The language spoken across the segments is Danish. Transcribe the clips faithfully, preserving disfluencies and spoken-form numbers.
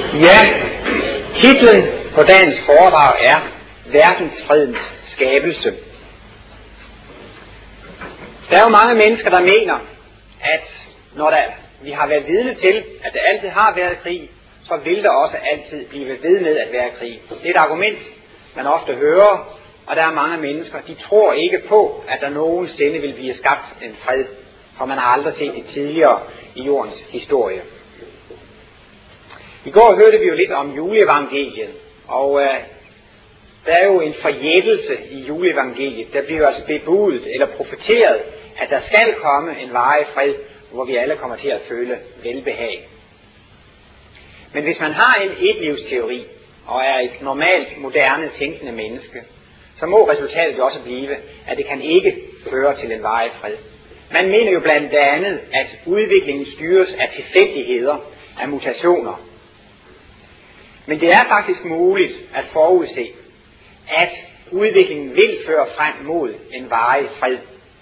Ja, titlen på dagens foredrag er Verdensfredens skabelse. Der er jo mange mennesker, der mener, at når der, vi har været vidne til, at der altid har været krig, så vil der også altid blive ved med at være krig. Det er et argument, man ofte hører, og der er mange mennesker, de tror ikke på, at der nogensinde vil blive skabt en fred, for man har aldrig set det tidligere i jordens historie. I går hørte vi jo lidt om juleevangeliet, og øh, der er jo en forjættelse i juleevangeliet. Der bliver altså bebudet eller profeteret, at der skal komme en varig fred, hvor vi alle kommer til at føle velbehag. Men hvis man har en etlivsteori og er et normalt, moderne, tænkende menneske, så må resultatet jo også blive, at det kan ikke føre til en varig fred. Man mener jo blandt andet, at udviklingen styres af tilfældigheder, af mutationer. Men det er faktisk muligt at forudse, at udviklingen vil føre frem mod en varig fred.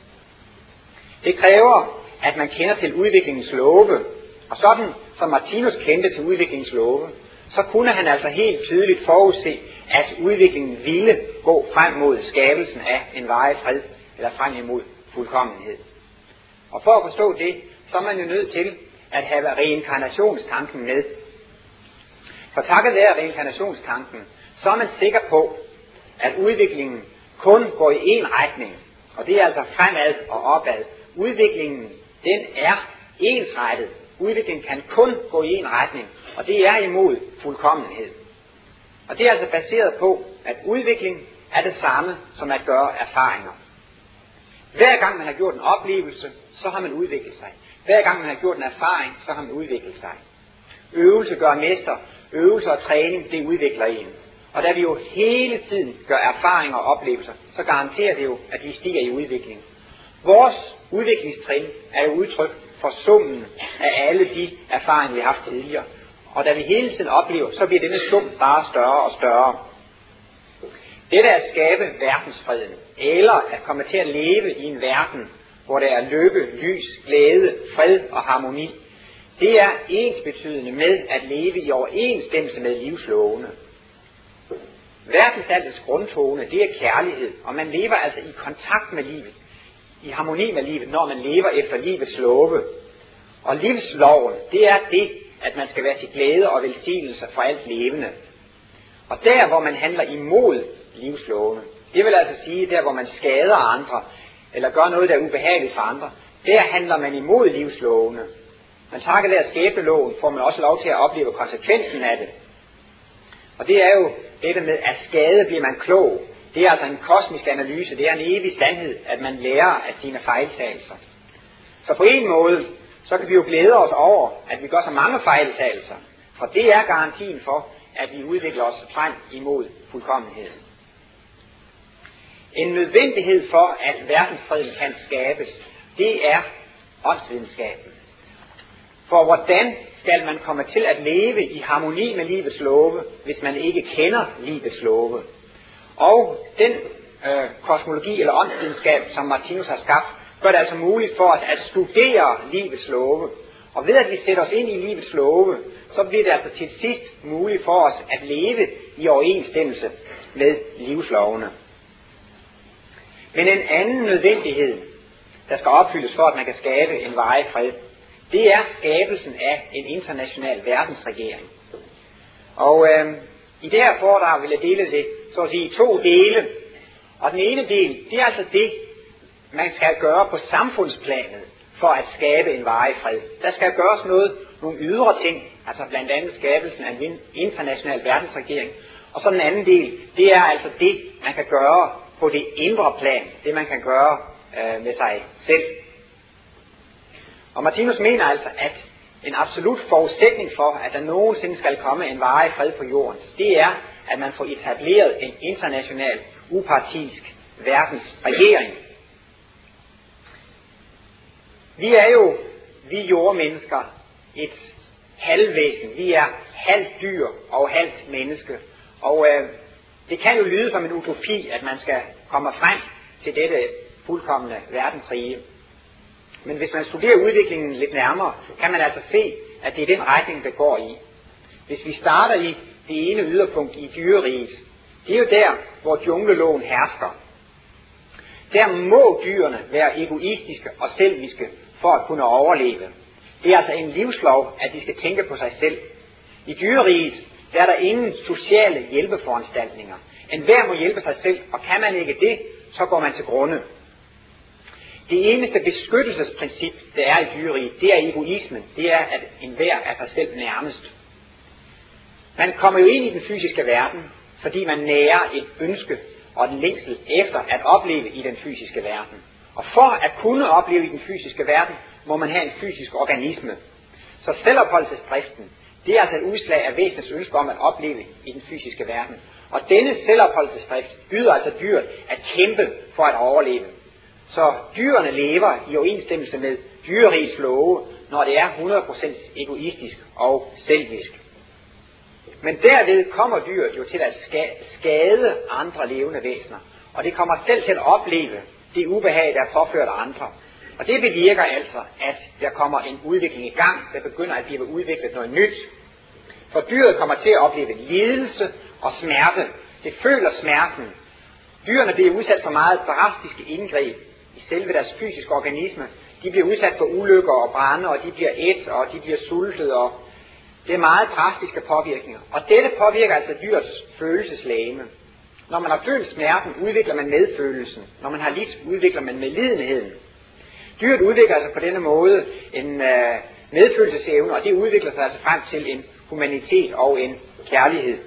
Det kræver, at man kender til udviklingens love, og sådan som Martinus kendte til udviklingens love, så kunne han altså helt tydeligt forudse, at udviklingen ville gå frem mod skabelsen af en varig fred, eller frem imod fuldkommenhed. Og for at forstå det, så er man jo nødt til at have reinkarnationstanken med. For takket være reinkarnationstanken, så er man sikker på, at udviklingen kun går i én retning, og det er altså fremad og opad. Udviklingen, den er ensrettet. Udviklingen kan kun gå i én retning, og det er imod fuldkommenhed. Og det er altså baseret på, at udvikling er det samme som at gøre erfaringer. Hver gang man har gjort en oplevelse, så har man udviklet sig. Hver gang man har gjort en erfaring, så har man udviklet sig. Øvelse gør mester. Øvelse og træning, det udvikler en. Og da vi jo hele tiden gør erfaringer og oplevelser, så garanterer det jo, at vi stiger i udvikling. Vores udviklingstrin er jo udtryk for summen af alle de erfaringer, vi har haft tidligere. Og da vi hele tiden oplever, så bliver denne sum bare større og større. Dette at skabe verdensfreden, eller at komme til at leve i en verden, hvor der er lykke, lys, glæde, fred og harmoni, det er ensbetydende med at leve i overensstemmelse med livslovene. Verdensaltets grundtone, det er kærlighed, og man lever altså i kontakt med livet, i harmoni med livet, når man lever efter livets love. Og livsloven, det er det, at man skal være til glæde og velsignelse for alt levende. Og der, hvor man handler imod livslovene, det vil altså sige, der hvor man skader andre, eller gør noget, der er ubehageligt for andre, der handler man imod livslovene. Men takket være skæbneloven får man også lov til at opleve konsekvensen af det. Og det er jo dette med, at skade bliver man klog. Det er altså en kosmisk analyse, det er en evig sandhed, at man lærer af sine fejltagelser. Så på en måde, så kan vi jo glæde os over, at vi gør så mange fejltagelser. For det er garantien for, at vi udvikler os frem imod fuldkommenheden. En nødvendighed for, at verdensfreden kan skabes, det er åndsvidenskaben. For hvordan skal man komme til at leve i harmoni med livets love, hvis man ikke kender livets love? Og den øh, kosmologi eller åndsvidenskab, som Martinus har skabt, gør det altså muligt for os at studere livets love. Og ved at vi sætter os ind i livets love, så bliver det altså til sidst muligt for os at leve i overensstemmelse med livslovene. Men en anden nødvendighed, der skal opfyldes for, at man kan skabe en varig fred, det er skabelsen af en international verdensregering. Og øh, i det her foredrag vil jeg dele det, så at sige, i to dele. Og den ene del, det er altså det, man skal gøre på samfundsplanet for at skabe en varig fred. Der skal gøres noget, nogle ydre ting, altså blandt andet skabelsen af en international verdensregering. Og så den anden del, det er altså det, man kan gøre på det indre plan, det man kan gøre øh, med sig selv. Og Martinus mener altså, at en absolut forudsætning for, at der nogensinde skal komme en varig fred på jorden, det er, at man får etableret en international, upartisk verdensregering. Vi er jo, vi jordmennesker, et halvvæsen. Vi er halvt dyr og halvt menneske. Og øh, det kan jo lyde som en utopi, at man skal komme frem til dette fuldkomne verdensrige. Men hvis man studerer udviklingen lidt nærmere, kan man altså se, at det er den retning, der går i. Hvis vi starter i det ene yderpunkt i dyreriget, det er jo der, hvor jungleloven hersker. Der må dyrene være egoistiske og selviske for at kunne overleve. Det er altså en livslov, at de skal tænke på sig selv. I dyreriget, der er der ingen sociale hjælpeforanstaltninger. Enhver må hjælpe sig selv, og kan man ikke det, så går man til grunde. Det eneste beskyttelsesprincip, der er i dyreriget, det er egoismen. Det er, at enhver er sig selv nærmest. Man kommer jo ind i den fysiske verden, fordi man nærer et ønske og en længsel efter at opleve i den fysiske verden. Og for at kunne opleve i den fysiske verden, må man have en fysisk organisme. Så selvopholdelsesdriften, det er altså et udslag af væsenets ønske om at opleve i den fysiske verden. Og denne selvopholdelsesdrift byder altså dyret at kæmpe for at overleve. Så dyrene lever i overensstemmelse med dyrerigets love, når det er hundrede procent egoistisk og selvisk. Men derved kommer dyret jo til at skade andre levende væsener, og det kommer selv til at opleve det ubehag, der er påført af andre. Og det bevirker altså, at der kommer en udvikling i gang, der begynder at blive udviklet noget nyt. For dyret kommer til at opleve lidelse og smerte. Det føler smerten. Dyrene bliver udsat for meget drastiske indgreb i selve deres fysiske organisme. De bliver udsat for ulykker og brande, og de bliver ædt, og de bliver sultet, og det er meget drastiske påvirkninger. Og dette påvirker altså dyrets følelseslegeme. Når man har følt smerten, udvikler man medfølelsen. Når man har lidt, udvikler man medlidenheden. Dyret udvikler altså på denne måde en øh, medfølelsesevne, og det udvikler sig altså frem til en humanitet og en kærlighed.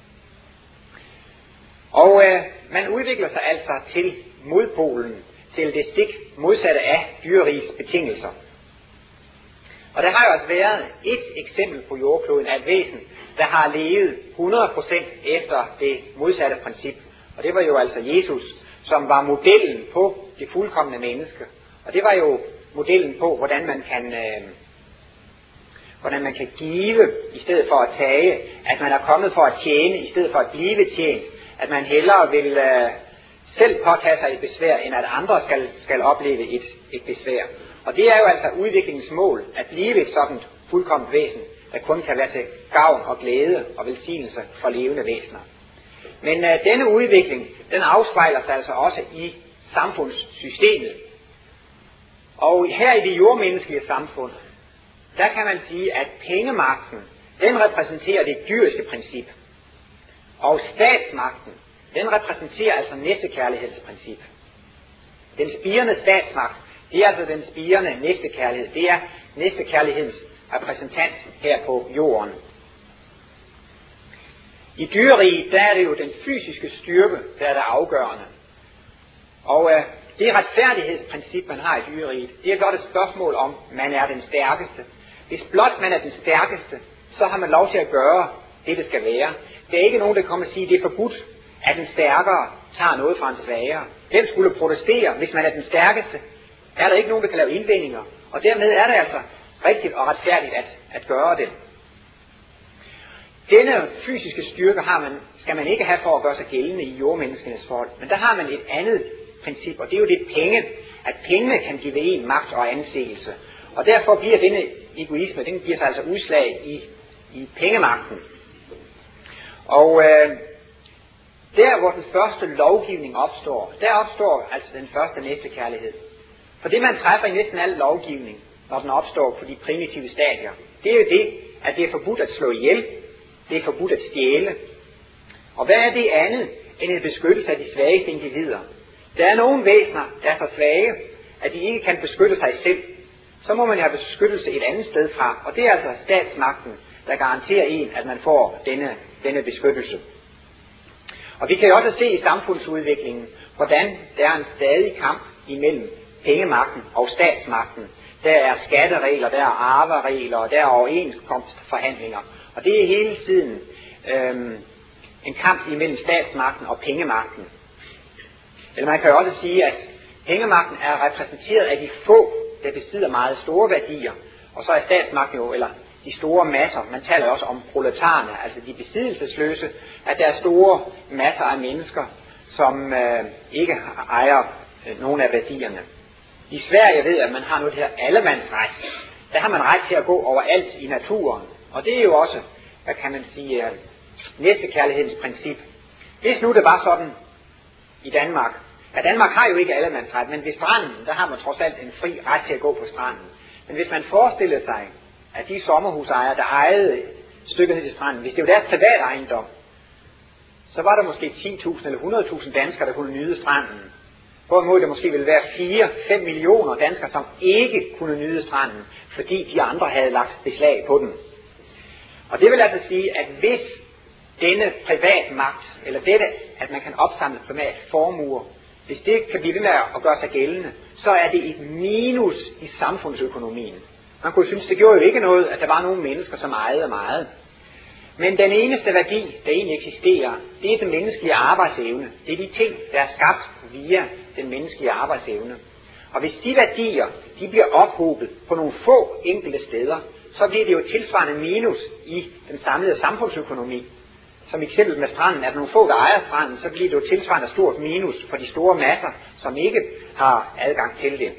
Og øh, man udvikler sig altså til modpolen, til det stik modsatte af dyrerigets betingelser. Og der har jo altså været et eksempel på jordkloden af et væsen, der har levet hundrede procent efter det modsatte princip. Og det var jo altså Jesus, som var modellen på det fuldkomne menneske. Og det var jo modellen på, hvordan man kan, øh, hvordan man kan give i stedet for at tage, at man er kommet for at tjene i stedet for at blive tjent, at man hellere vil øh, selv påtage sig et besvær, end at andre skal, skal opleve et, et besvær. Og det er jo altså udviklingens mål, at blive et sådan fuldkomment væsen, der kun kan være til gavn og glæde og velsignelse for levende væsener. Men øh, denne udvikling, den afspejler sig altså også i samfundssystemet. Og her i det jordmenneskelige samfund, der kan man sige, at pengemagten, den repræsenterer det dyriske princip. Og statsmagten, den repræsenterer altså næstekærlighedsprincip. Den spirende statsmagt, det er altså den spirende næstekærlighed. Det er næstekærlighedens repræsentant her på jorden. I dyreriget, der er det jo den fysiske styrke, der er det afgørende. Og øh, det retfærdighedsprincip, man har i dyreriget, det er blot et spørgsmål om, man er den stærkeste. Hvis blot man er den stærkeste, så har man lov til at gøre det, det skal være. Der er ikke nogen, der kommer og siger, at det er forbudt, at den stærkere tager noget fra en svagere. Hvem skulle protestere, hvis man er den stærkeste? Er der ikke nogen, der kan lave indvendinger? Og dermed er det altså rigtigt og retfærdigt at, at gøre det. Denne fysiske styrke har man, skal man ikke have for at gøre sig gældende i jordmenneskenes forhold. Men der har man et andet princip, og det er jo det penge, at pengene kan give en magt og anseelse. Og derfor bliver denne egoisme, den giver sig altså udslag i, i pengemagten. Og øh, der hvor den første lovgivning opstår, der opstår altså den første næstekærlighed. For det man træffer i næsten al lovgivning, når den opstår på de primitive stadier, det er jo det, at det er forbudt at slå ihjel, det er forbudt at stjæle. Og hvad er det andet end en beskyttelse af de svageste individer? Der er nogle væsener, der er så svage, at de ikke kan beskytte sig selv. Så må man have beskyttelse et andet sted fra, og det er altså statsmagten, der garanterer en, at man får denne, denne beskyttelse. Og vi kan jo også se i samfundsudviklingen, hvordan der er en stadig kamp imellem pengemagten og statsmagten. Der er skatteregler, der er arveregler, der er overenskomstforhandlinger. Og det er hele tiden øhm, en kamp imellem statsmagten og pengemagten. Eller man kan jo også sige, at pengemagten er repræsenteret af de få, der besidder meget store værdier. Og så er statsmagten jo, eller de store masser, man taler også om proletarerne, altså de besiddelsesløse, at der er store masser af mennesker, som øh, ikke ejer øh, nogen af værdierne. I Sverige ved, at man har noget, der hedder allemandsret. Der har man ret til at gå overalt i naturen. Og det er jo også hvad kan man sige, næstekærlighedens princip. Hvis nu det var sådan i Danmark, ja, Danmark har jo ikke allemandsret, men ved stranden, der har man trods alt en fri ret til at gå på stranden. Men hvis man forestillede sig, at de sommerhusejere, der ejede stykker ned til stranden, hvis det var deres private ejendom, så var der måske ti tusind eller hundrede tusind danskere, der kunne nyde stranden. Hvorimod der måske ville være fire til fem millioner danskere, som ikke kunne nyde stranden, fordi de andre havde lagt beslag på den. Og det vil altså sige, at hvis denne privatmagt, eller dette, at man kan opsamle privat formuer, hvis det kan blive ved med at gøre sig gældende, så er det et minus i samfundsøkonomien. Man kunne synes, det gjorde jo ikke noget, at der var nogle mennesker, som ejede meget. Men den eneste værdi, der egentlig eksisterer, det er den menneskelige arbejdsevne. Det er de ting, der er skabt via den menneskelige arbejdsevne. Og hvis de værdier, de bliver ophobet på nogle få enkelte steder, så bliver det jo tilsvarende minus i den samlede samfundsøkonomi. Som eksempel med stranden, at nogle få, der ejer stranden, så bliver det jo tilsvarende stort minus for de store masser, som ikke har adgang til det.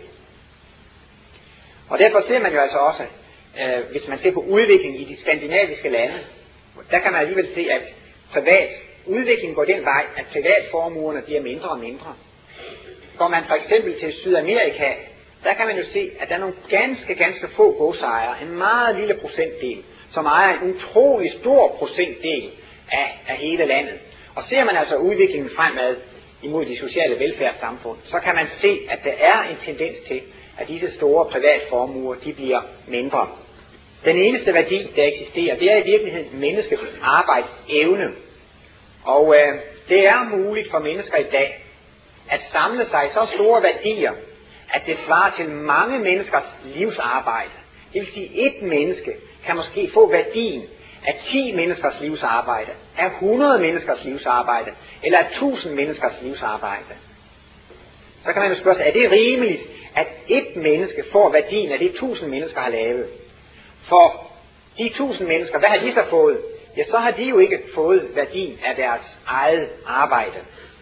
Og derfor ser man jo altså også, øh, hvis man ser på udviklingen i de skandinaviske lande, der kan man alligevel se, at privat udvikling går den vej, at privatformuerne bliver mindre og mindre. Går man for eksempel til Sydamerika, der kan man jo se, at der er nogle ganske, ganske få godsejere, en meget lille procentdel, som ejer en utrolig stor procentdel af, af hele landet. Og ser man altså udviklingen fremad imod de sociale velfærdssamfund, så kan man se, at der er en tendens til, at disse store privatformuer, de bliver mindre. Den eneste værdi, der eksisterer, det er i virkeligheden menneskets arbejdsevne. Og øh, det er muligt for mennesker i dag at samle sig så store værdier, at det svarer til mange menneskers livsarbejde. Det vil sige, et menneske kan måske få værdien af ti menneskers livsarbejde, af hundrede menneskers livsarbejde, eller af tusind menneskers livsarbejde. Så kan man jo spørge sig, er det rimeligt, at et menneske får værdien af det tusind mennesker har lavet? For de tusind mennesker, hvad har de så fået? Ja, så har de jo ikke fået værdien af deres eget arbejde.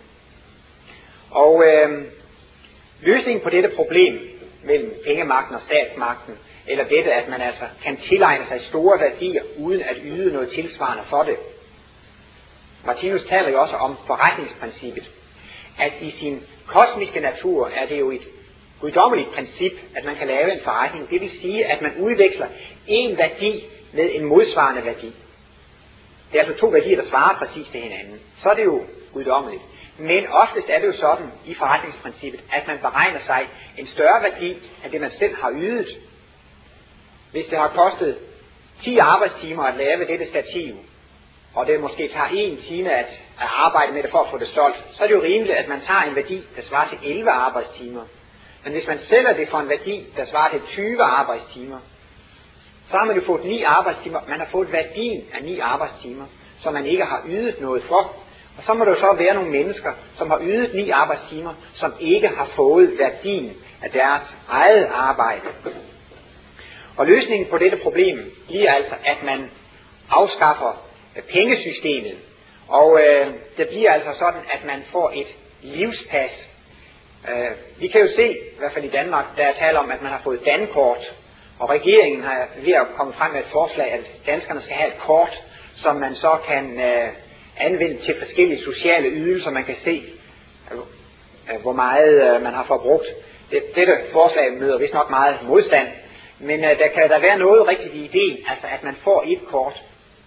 Og øh, løsningen på dette problem mellem pengemagten og statsmagten, eller dette, at man altså kan tilegne sig store værdier, uden at yde noget tilsvarende for det. Martinus taler jo også om forretningsprincippet, at i sin kosmiske natur er det jo et guddommeligt princip, at man kan lave en forretning. Det vil sige, at man udveksler en værdi med en modsvarende værdi. Det er altså to værdier, der svarer præcis til hinanden. Så er det jo guddommeligt. Men oftest er det jo sådan i forretningsprincippet, at man beregner sig en større værdi, end det man selv har ydet. Hvis det har kostet ti arbejdstimer at lave dette stativ, og det måske tager en time at, at arbejde med det for at få det solgt, så er det jo rimeligt, at man tager en værdi, der svarer til elleve arbejdstimer. Men hvis man sælger det for en værdi, der svarer til tyve arbejdstimer, så har man jo fået ni arbejdstimer. Man har fået værdien af ni arbejdstimer, som man ikke har ydet noget for. Og så må der jo så være nogle mennesker, som har ydet ni arbejdstimer, som ikke har fået værdien af deres eget arbejde. Og løsningen på dette problem bliver altså, at man afskaffer pengesystemet. Og øh, det bliver altså sådan, at man får et livspas. Øh, vi kan jo se, i hvert fald i Danmark, der er tale om, at man har fået dankort. Og regeringen har ved at komme frem med et forslag, at danskerne skal have et kort, som man så kan øh, anvende til forskellige sociale ydelser. Man kan se, øh, hvor meget øh, man har forbrugt. Det, dette forslag møder vist nok meget modstand. Men øh, der kan der være noget rigtigt i ideen, altså at man får et kort.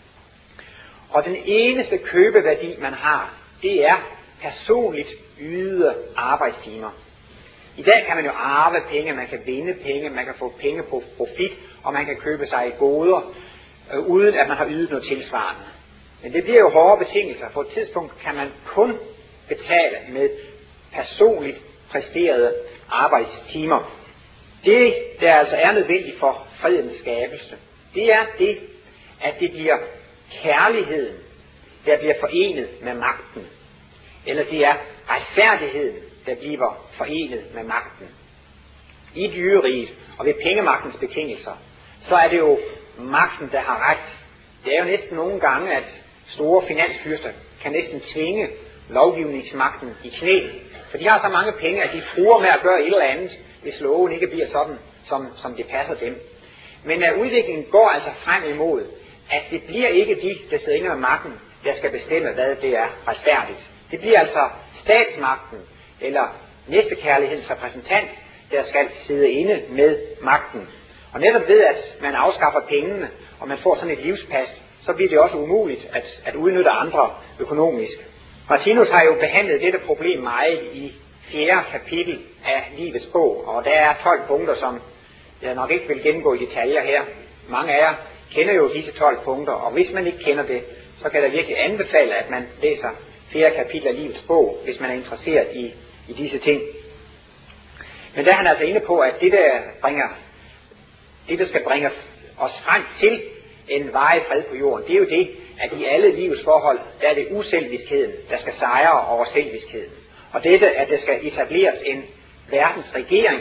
Og den eneste købeværdi, man har, det er personligt ydede arbejdstimer. I dag kan man jo arve penge, man kan vinde penge, man kan få penge på profit, og man kan købe sig goder, øh, uden at man har ydet noget tilsvarende. Men det bliver jo hårde betingelser. På et tidspunkt kan man kun betale med personligt præsterede arbejdstimer. Det, der altså er nødvendigt for fredens skabelse, det er det, at det bliver kærligheden, der bliver forenet med magten. Eller det er retfærdigheden, der bliver forenet med magten. I dyreriget og ved pengemagtens betingelser, så er det jo magten, der har ret. Det er jo næsten nogle gange, at store finansfyrster kan næsten tvinge lovgivningsmagten i knæ. For de har så mange penge, at de truer med at gøre et eller andet, hvis loven ikke bliver sådan, som, som det passer dem. Men uh, udviklingen går altså frem imod, at det bliver ikke de, der sidder inde med magten, der skal bestemme, hvad det er retfærdigt. Det bliver altså statsmagten, eller næstekærlighedens repræsentant, der skal sidde inde med magten. Og netop ved, at man afskaffer pengene, og man får sådan et livspas, så bliver det også umuligt at, at udnytte andre økonomisk. Martinus har jo behandlet dette problem meget i fjerde kapitel af Livets bog, og der er tolv punkter, som jeg nok ikke vil gennemgå i detaljer her. Mange af jer kender jo disse tolv punkter, og hvis man ikke kender det, så kan jeg virkelig anbefale, at man læser fjerde kapitel af Livets bog, hvis man er interesseret i, i disse ting. Men der er han altså inde på, at det der, bringer, det, der skal bringe os frem til en varig fred på jorden, det er jo det, at i alle livets forhold, der er det uselviskheden, der skal sejre over selviskheden. Og dette, at der skal etableres en verdensregering.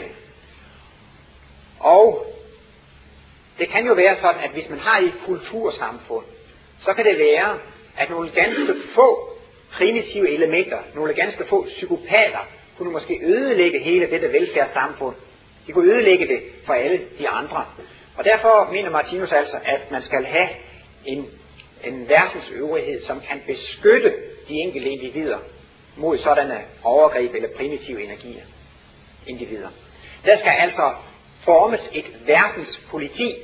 Og det kan jo være sådan, at hvis man har et kultursamfund, så kan det være, at nogle ganske få primitive elementer, nogle ganske få psykopater, kunne måske ødelægge hele dette velfærdssamfund. De kunne ødelægge det for alle de andre. Og derfor mener Martinus altså, at man skal have en, en verdensøvrighed, som kan beskytte de enkelte individer mod sådanne overgreb eller primitive energier. Individer. Der skal altså formes et verdenspoliti.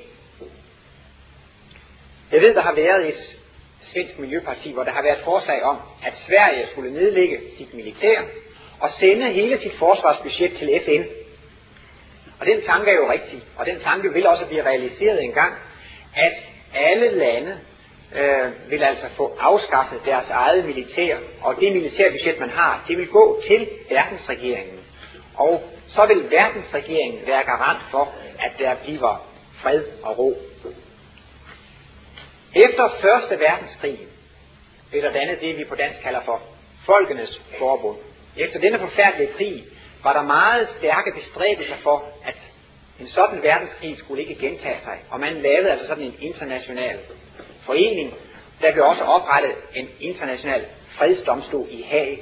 Jeg ved, der har været et svensk miljøparti, hvor der har været forslag om, at Sverige skulle nedlægge sit militær og sende hele sit forsvarsbudget til F N. Og den tanke er jo rigtig, og den tanke vil også blive realiseret en gang, at alle lande øh, vil altså få afskaffet deres eget militær, og det militærbudget, man har, det vil gå til verdensregeringen. Og så vil verdensregeringen være garant for, at der bliver fred og ro. Efter første verdenskrig blev der dannet det, vi på dansk kalder for Folkenes Forbund. Efter denne forfærdelige krig var der meget stærke bestræbelser for, at en sådan verdenskrig skulle ikke gentage sig. Og man lavede altså sådan en international forening. Der blev også oprettet en international fredsdomstol i Haag.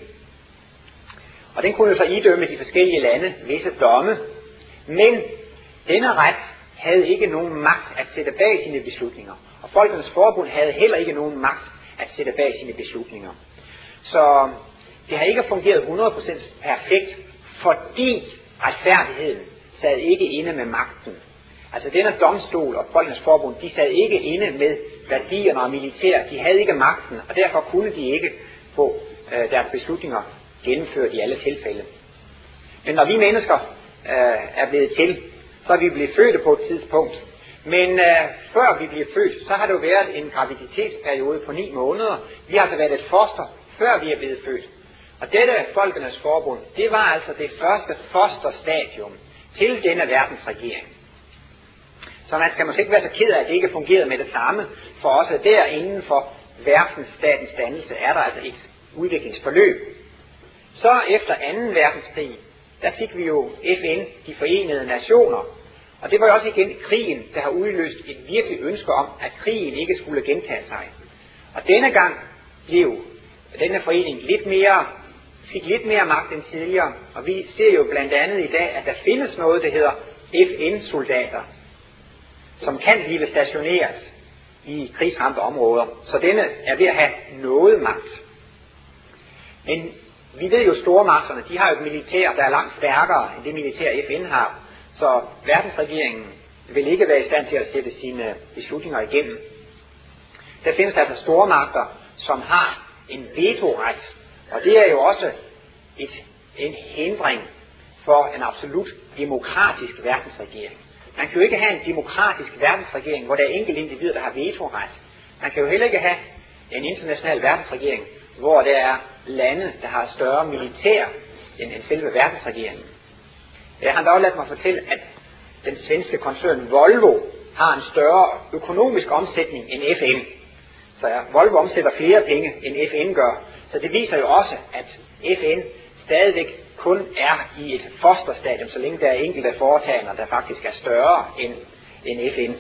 Og den kunne så idømme de forskellige lande visse domme. Men denne ret havde ikke nogen magt at sætte bag sine beslutninger. Og Folkenes Forbund havde heller ikke nogen magt at sætte bag sine beslutninger. Så det har ikke fungeret hundrede procent perfekt, fordi retfærdigheden sad ikke inde med magten. Altså denne domstol og Folkenes Forbund, de sad ikke inde med værdierne og militær. De havde ikke magten, og derfor kunne de ikke få øh, deres beslutninger gennemført i alle tilfælde. Men når vi mennesker øh, er blevet til, så er vi blevet fødte på et tidspunkt. Men øh, før vi bliver født, så har det jo været en graviditetsperiode på ni måneder. Vi har altså været et foster, før vi er blevet født. Og dette Folkenes Forbund, det var altså det første fosterstadium til denne verdensregering. Så man skal måske ikke være så ked af, at det ikke fungerede med det samme, for også der inden for verdensstatens dannelse er der altså et udviklingsforløb. Så efter anden verdenskrig, der fik vi jo F N, de forenede nationer, og det var jo også igen krigen, der har udløst et virkelig ønske om, at krigen ikke skulle gentage sig. Og denne gang blev denne forening lidt mere, fik lidt mere magt end tidligere, og vi ser jo blandt andet i dag, at der findes noget, der hedder F N-soldater, som kan blive stationeret i krigsramte områder, så denne er ved at have noget magt. Men vi ved jo, stormagterne, de har jo et militær, der er langt stærkere end det militær F N har, så verdensregeringen vil ikke være i stand til at sætte sine beslutninger igennem. Der findes altså stormagter, som har en vetoret, og det er jo også et, en hindring for en absolut demokratisk verdensregering. Man kan jo ikke have en demokratisk verdensregering, hvor der er enkelte individer, der har vetoret. Man kan jo heller ikke have en international verdensregering, hvor der er lande, der har større militær end, end selve verdensregeringen. Jeg har dog ladet mig fortælle, at den svenske koncern Volvo har en større økonomisk omsætning end F N. Så ja, Volvo omsætter flere penge end F N gør. Så det viser jo også, at F N stadigvæk kun er i et fosterstadium, så længe der er enkelte foretagender, der faktisk er større end, end F N.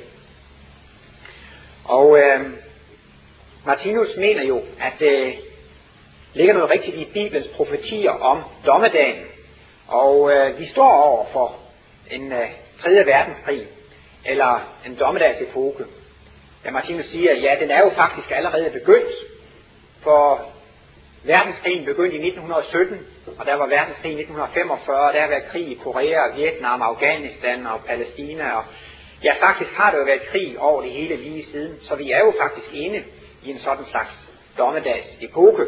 Og øh, Martinus mener jo, at øh, ligger noget rigtigt i Bibelens profetier om dommedagen. Og øh, vi står over for en øh, tredje verdenskrig, eller en dommedagsepoke. Ja, Martinus siger, ja, den er jo faktisk allerede begyndt, for verdenskrigen begyndte i nitten sytten, og der var verdenskrig i nitten femogfyrre, og der har været krig i Korea, Vietnam, Afghanistan og Palæstina, og ja, faktisk har der jo været krig over det hele lige siden, så vi er jo faktisk inde i en sådan slags dommedagsepoke.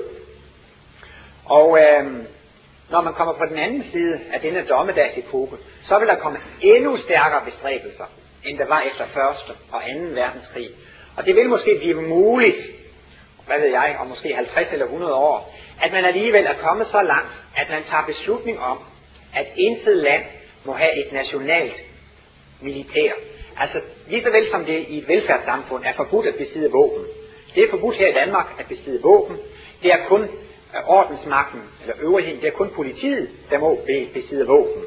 Og øhm, når man kommer på den anden side af denne dommedagsepoke, så vil der komme endnu stærkere bestræbelser, end der var efter første og anden verdenskrig. Og det vil måske blive muligt, hvad ved jeg, om måske halvtreds eller hundrede år, at man alligevel er kommet så langt, at man tager beslutning om, at intet land må have et nationalt militær. Altså lige så vel som det i et velfærdssamfund er forbudt at besidde våben. Det er forbudt her i Danmark at besidde våben. Det er kun ordensmagten, eller øvrigheden, det er kun politiet, der må besidde våben.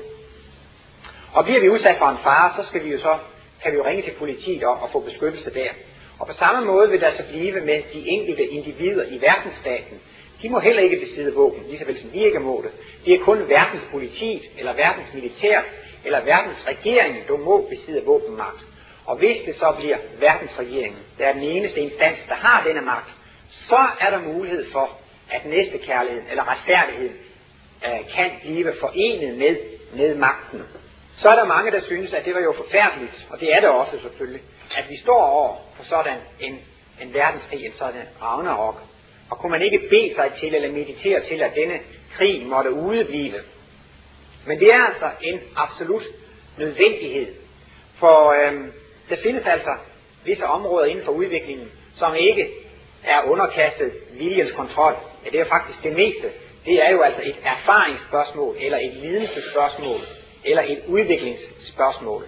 Og bliver vi udsat for en fare, så skal vi jo så, kan vi jo ringe til politiet og, og få beskyttelse der. Og på samme måde vil der så blive med de enkelte individer i verdensstaten. De må heller ikke besidde våben, lige så vel som vi ikke må det. Det er kun verdenspolitiet, eller verdensmilitær, eller verdensregeringen, der må besidde våbenmagt. Og hvis det så bliver verdensregeringen, der er den eneste instans, der har denne magt, så er der mulighed for, at næstekærligheden eller retfærdigheden øh, kan blive forenet med, med magten. Så er der mange, der synes, at det var jo forfærdeligt, og det er det også selvfølgelig, at vi står over for sådan en, en verdenskrig, en sådan Ragnarok. Og kunne man ikke bede sig til eller meditere til, at denne krig måtte udeblive. Men det er altså en absolut nødvendighed. For øhm, der findes altså visse områder inden for udviklingen, som ikke er underkastet viljens kontrol. Ja, det er faktisk det meste. Det er jo altså et erfaringsspørgsmål, eller et lidelsesspørgsmål, eller et udviklingsspørgsmål.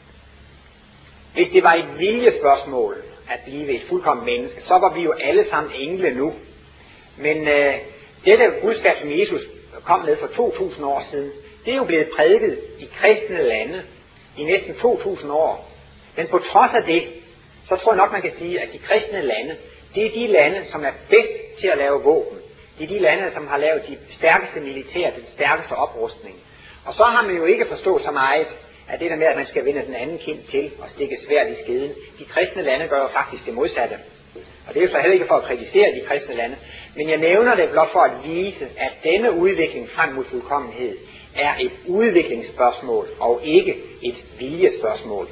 Hvis det var et viljespørgsmål at blive et fuldkommen menneske, så var vi jo alle sammen engle nu. Men øh, dette budskab, som Jesus kom med for to tusind år siden, det er jo blevet prædiket i kristne lande i næsten to tusind år. Men på trods af det, så tror jeg nok, man kan sige, at de kristne lande, det er de lande, som er bedst til at lave våben. Det er de lande, som har lavet de stærkeste militære, den stærkeste oprustning. Og så har man jo ikke forstået så meget af det der med, at man skal vende den anden kind til og stikke svært i skeden. De kristne lande gør jo faktisk det modsatte. Og det er jo så heller ikke for at kritisere de kristne lande, men jeg nævner det blot for at vise, at denne udvikling frem mod fuldkommenhed er et udviklingsspørgsmål og ikke et viljespørgsmål.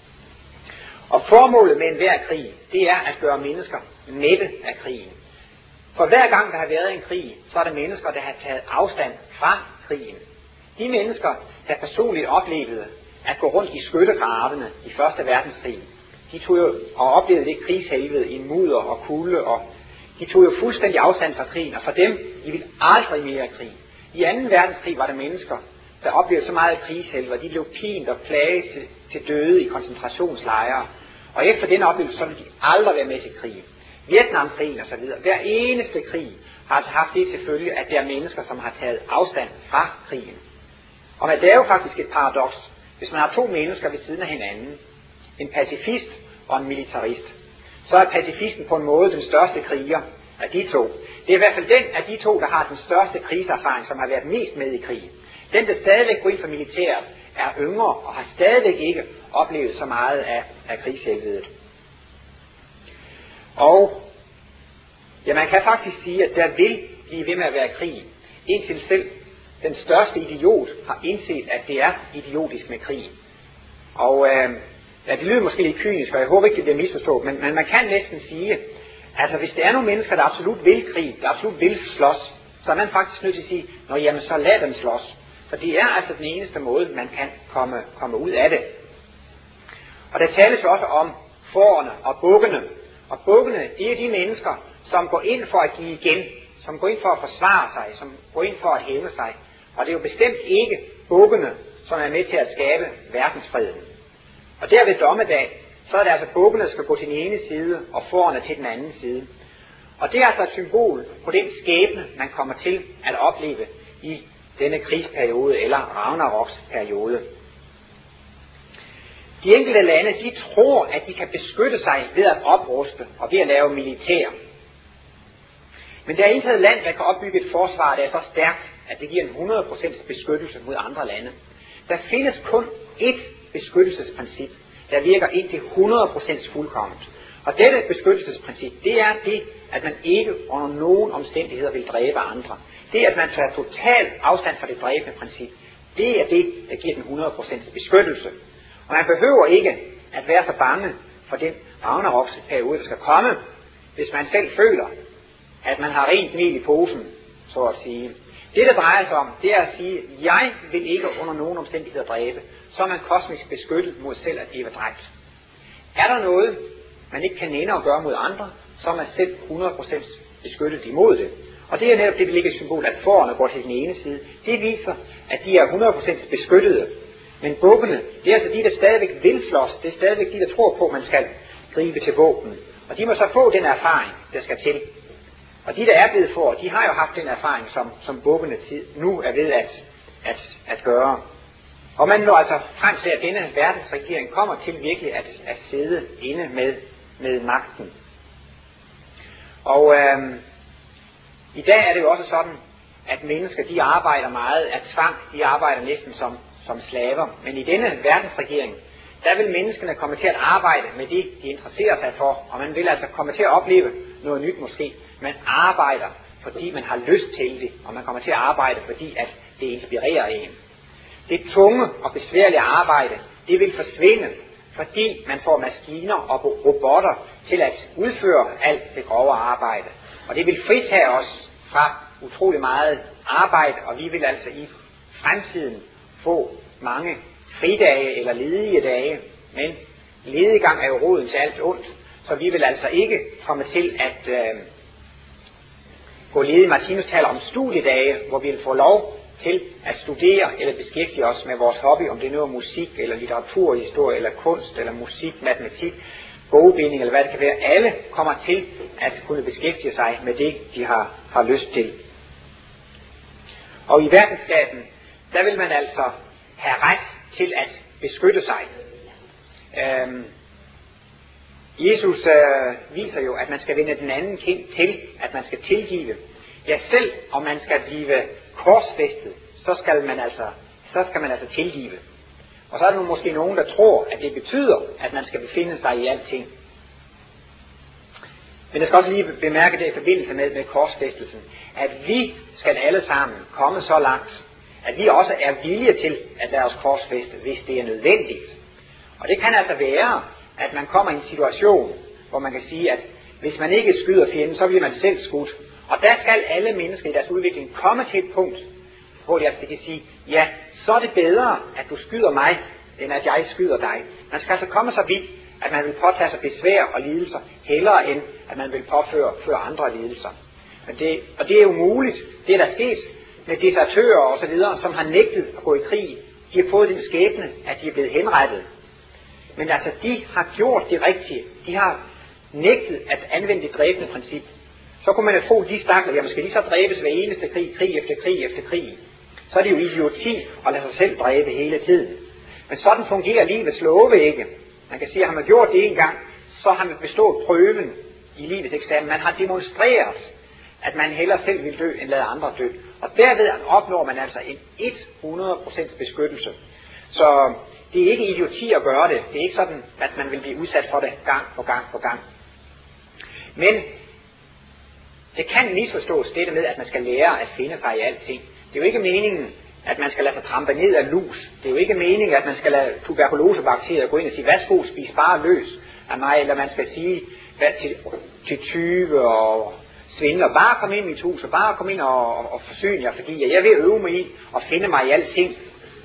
Og formålet med enhver krig, det er at gøre mennesker mætte af krigen. For hver gang der har været en krig, så er der mennesker, der har taget afstand fra krigen. De mennesker, der personligt oplevede at gå rundt i skyttegravene i første verdenskrig, de tog jo og oplevede det krigshelvede i mudder og kulde, og de tog jo fuldstændig afstand fra krigen, og for dem, de ville aldrig mere krig. I anden verdenskrig var der mennesker, der oplevede så meget krigshelvede, og de blev pint og plaget til, til døde i koncentrationslejre. Og efter den oplevelse, så ville de aldrig være med til krig. Vietnamkrigen og så videre. Hver eneste krig har altså haft det til følge, at der er mennesker, som har taget afstand fra krigen. Og det er jo faktisk et paradoks. Hvis man har to mennesker ved siden af hinanden, en pacifist og en militarist, så er pacifisten på en måde den største kriger af de to. Det er i hvert fald den af de to, der har den største krigserfaring, som har været mest med i krig. Den, der stadigvæk går ind for militæret, er yngre og har stadigvæk ikke oplevet så meget af, af krigshelvedet. Og ja, man kan faktisk sige, at der vil blive ved med at være krig, indtil selv den største idiot har indset, at det er idiotisk med krig. Og øh, ja, det lyder måske lidt kynisk, og jeg håber ikke, det bliver misforstået, men, men man kan næsten sige, altså hvis der er nogle mennesker, der absolut vil krig, der absolut vil slås, så er man faktisk nødt til at sige, nå jamen så lad dem slås. For det er altså den eneste måde, man kan komme, komme ud af det. Og der tales også om fårene og bukkene. Og bukkene, det er de mennesker, som går ind for at give igen, som går ind for at forsvare sig, som går ind for at hæve sig. Og det er jo bestemt ikke bukkene, som er med til at skabe verdensfreden. Og der ved dommedag, så er det altså bukkene, der skal gå til den ene side, og fårene til den anden side. Og det er altså et symbol på den skæbne, man kommer til at opleve i denne krigsperiode, eller Ragnaroks periode. De enkelte lande, de tror, at de kan beskytte sig ved at opruste og ved at lave militær. Men der er intet land, der kan opbygge et forsvar, der er så stærkt, at det giver en hundrede procent beskyttelse mod andre lande. Der findes kun ét beskyttelsesprincip, der virker indtil hundrede procent fuldkomment. Og dette beskyttelsesprincip, det er det, at man ikke under nogen omstændigheder vil dræbe andre. Det, at man tager total afstand fra det dræbende princip, det er det, der giver den hundrede procent beskyttelse. Og man behøver ikke at være så bange for den Ragnaroksperiode, der skal komme, hvis man selv føler, at man har rent mel i posen, så at sige. Det, der drejer sig om, det er at sige, at jeg vil ikke under nogen omstændigheder dræbe, så er man kosmisk beskyttet mod selv at blive dræbt. Er der noget, man ikke kan nænde at gøre mod andre, så er man selv hundrede procent beskyttet imod det. Og det er netop det, der ligger i symbol, at fårene går til den ene side. Det viser, at de er hundrede procent beskyttede. Men bukkene, det er altså de, der stadigvæk vil slås. Det er stadigvæk de, der tror på, at man skal gribe til våben. Og de må så få den erfaring, der skal til. Og de, der er blevet får, de har jo haft den erfaring, som, som bukkene nu er ved at, at, at gøre. Og man når altså frem til, at denne verdensregering kommer til virkelig at, at sidde inde med, med magten. Og øhm, i dag er det jo også sådan, at mennesker, de arbejder meget af tvang, de arbejder næsten som, som slaver. Men i denne verdensregering, der vil menneskene komme til at arbejde med det, de interesserer sig for, og man vil altså komme til at opleve noget nyt måske. Man arbejder, fordi man har lyst til det, og man kommer til at arbejde, fordi at det inspirerer en. Det tunge og besværlige arbejde, det vil forsvinde, fordi man får maskiner og robotter til at udføre alt det grove arbejde. Og det vil fritage os fra utrolig meget arbejde, og vi vil altså i fremtiden få mange fridage eller ledige dage, men lediggang er jo roden til alt ondt, så vi vil altså ikke komme til at øh, gå ledige. Martinus taler om studiedage, hvor vi vil få lov til at studere eller beskæftige os med vores hobby, om det nu er musik eller litteraturhistorie eller kunst eller musik, matematik, bogbinding eller hvad det kan være. Alle kommer til at kunne beskæftige sig med det, de har, har lyst til. Og i verdenskaben, der vil man altså have ret til at beskytte sig. Øhm, Jesus øh, viser jo, at man skal vende den anden kind til, at man skal tilgive. Ja, selv om man skal blive korsfæstet, så skal man altså, så skal man altså tilgive. Og så er der nu måske nogen, der tror, at det betyder, at man skal befinde sig i alting. Men jeg skal også lige bemærke det i forbindelse med, med korsfæstelsen, at vi skal alle sammen komme så langt, at vi også er villige til at lade os korsfæste, hvis det er nødvendigt. Og det kan altså være, at man kommer i en situation, hvor man kan sige, at hvis man ikke skyder fjenden, så bliver man selv skudt. Og der skal alle mennesker i deres udvikling komme til et punkt, hvor de altså kan sige, ja, så er det bedre, at du skyder mig, end at jeg skyder dig. Man skal altså komme så vidt, at man vil påtage sig besvær og lidelser, hellere end at man vil påføre føre andre lidelser. Og det, og det er jo muligt, det er der sket med desertører og så videre, som har nægtet at gå i krig. De har fået den skæbne, at de er blevet henrettet. Men altså, de har gjort det rigtige. De har nægtet at anvende det dræbende princip. Så kunne man jo tro, de stakler, jamen skal de så dræbes hver eneste krig, krig efter krig efter krig. Så er det jo idioti at lade sig selv dræbe hele tiden. Men sådan fungerer livets love ikke. Man kan sige, at har man gjort det en gang, så har man bestået prøven i livets eksamen. Man har demonstreret, at man hellere selv vil dø, end lade andre dø. Og derved opnår man altså en hundrede procent beskyttelse. Så det er ikke idioti at gøre det. Det er ikke sådan, at man vil blive udsat for det gang på gang på gang. Men det kan misforstås det med, at man skal lære at finde sig i alting. Det er jo ikke meningen, at man skal lade sig trampe ned af lus. Det er jo ikke meningen, at man skal lade tuberkulosebakterier gå ind og sige, værsgo, spis bare løs af mig, eller man skal sige til, til tyve og svindler, bare kom ind i mit hus, og bare kom ind og, og, og forsyn jer, fordi jeg vil øve mig i at finde mig i alting.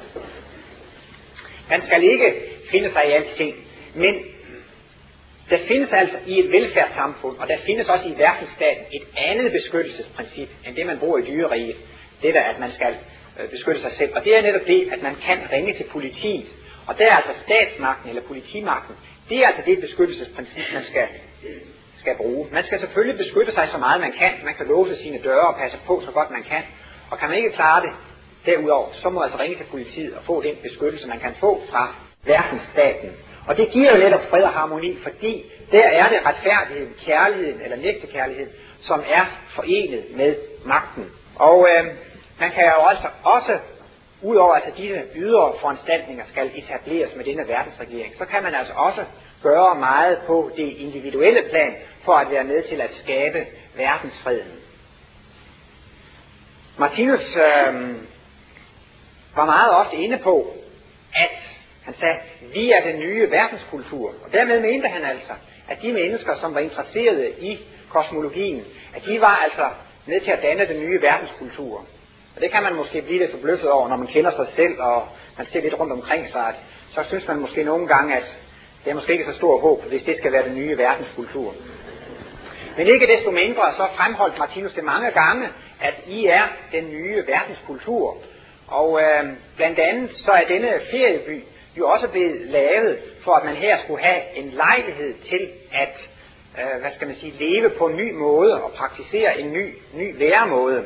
Man skal ikke finde sig i alting, men der findes altså i et velfærdssamfund, og der findes også i verdensstaten et andet beskyttelsesprincip, end det man bruger i dyreriget. Det der, at man skal øh, beskytte sig selv. Og det er netop det, at man kan ringe til politiet. Og der er altså statsmagten eller politimagten. Det er altså det beskyttelsesprincip, man skal, skal bruge. Man skal selvfølgelig beskytte sig så meget man kan. Man kan låse sine døre og passe på så godt man kan. Og kan man ikke klare det derudover, så må man altså ringe til politiet og få den beskyttelse, man kan få fra verdensstaten. Og det giver jo netop fred og harmoni, fordi der er det retfærdigheden, kærligheden eller næstekærligheden, som er forenet med magten. Og øh, man kan jo altså også, udover at disse ydre foranstaltninger skal etableres med denne verdensregering, så kan man altså også gøre meget på det individuelle plan, for at være med til at skabe verdensfreden. Martinus øh, var meget ofte inde på, at han sagde, vi er den nye verdenskultur. Og dermed mente han altså, at de mennesker, som var interesserede i kosmologien, at de var altså med til at danne den nye verdenskultur. Og det kan man måske blive lidt forbløffet over, når man kender sig selv, og man ser lidt rundt omkring sig, at så synes man måske nogle gange, at det er måske ikke så stor håb, hvis det skal være den nye verdenskultur. Men ikke desto mindre, så fremholdt Martinus det mange gange, at I er den nye verdenskultur. Og øh, blandt andet så er denne ferieby jo også blevet lavet, for at man her skulle have en lejlighed til at, øh, hvad skal man sige, leve på en ny måde og praktisere en ny, ny væremåde.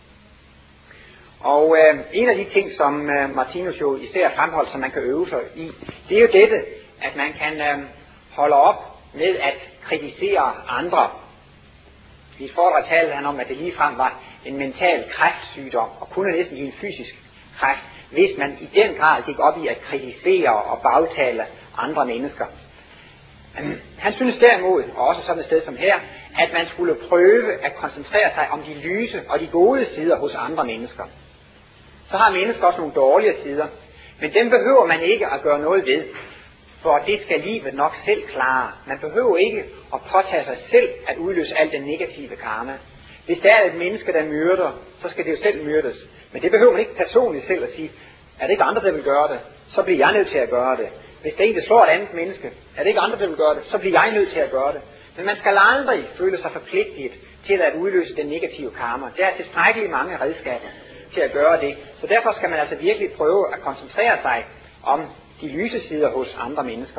Og øh, en af de ting, som øh, Martinus jo især fremholdt, som man kan øve sig i, det er jo dette, at man kan øh, holde op med at kritisere andre. I et foredrag talte han om, at det ligefrem var en mental kræftsygdom, og kunne næsten give en fysisk kræft, hvis man i den grad gik op i at kritisere og bagtale andre mennesker. Han synes derimod, og også sådan et sted som her, at man skulle prøve at koncentrere sig om de lyse og de gode sider hos andre mennesker. Så har mennesker også nogle dårlige sider, men dem behøver man ikke at gøre noget ved, for det skal livet nok selv klare. Man behøver ikke at påtage sig selv at udløse al den negative karma. Hvis der er et menneske, der myrder, så skal det jo selv myrdes. Men det behøver man ikke personligt selv at sige, er det ikke andre, der vil gøre det, så bliver jeg nødt til at gøre det. Hvis det er en, der slår et andet menneske, er det ikke andre, der vil gøre det, så bliver jeg nødt til at gøre det. Men man skal aldrig føle sig forpligtet til at udløse den negative karma. Der er tilstrækkeligt mange redskaber til at gøre det. Så derfor skal man altså virkelig prøve at koncentrere sig om de lyse sider hos andre mennesker.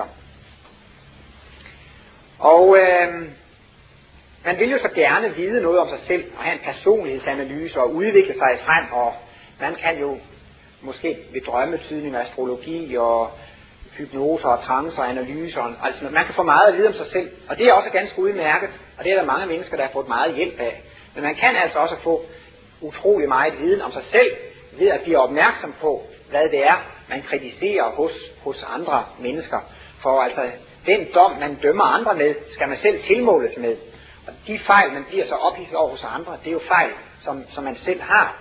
Og øh, man vil jo så gerne vide noget om sig selv, og have en personlighedsanalyse og udvikle sig frem, og man kan jo måske ved drømmetydning, astrologi og hypnoser og trancer og analyser, altså man kan få meget at vide om sig selv, og det er også ganske udmærket, og det er der mange mennesker, der har fået meget hjælp af. Men man kan altså også få utrolig meget viden om sig selv, ved at blive opmærksom på, hvad det er, man kritiserer hos, hos andre mennesker. For altså, den dom, man dømmer andre med, skal man selv tilmåles med. Og de fejl, man bliver så ophidset over hos andre, det er jo fejl, som, som man selv har.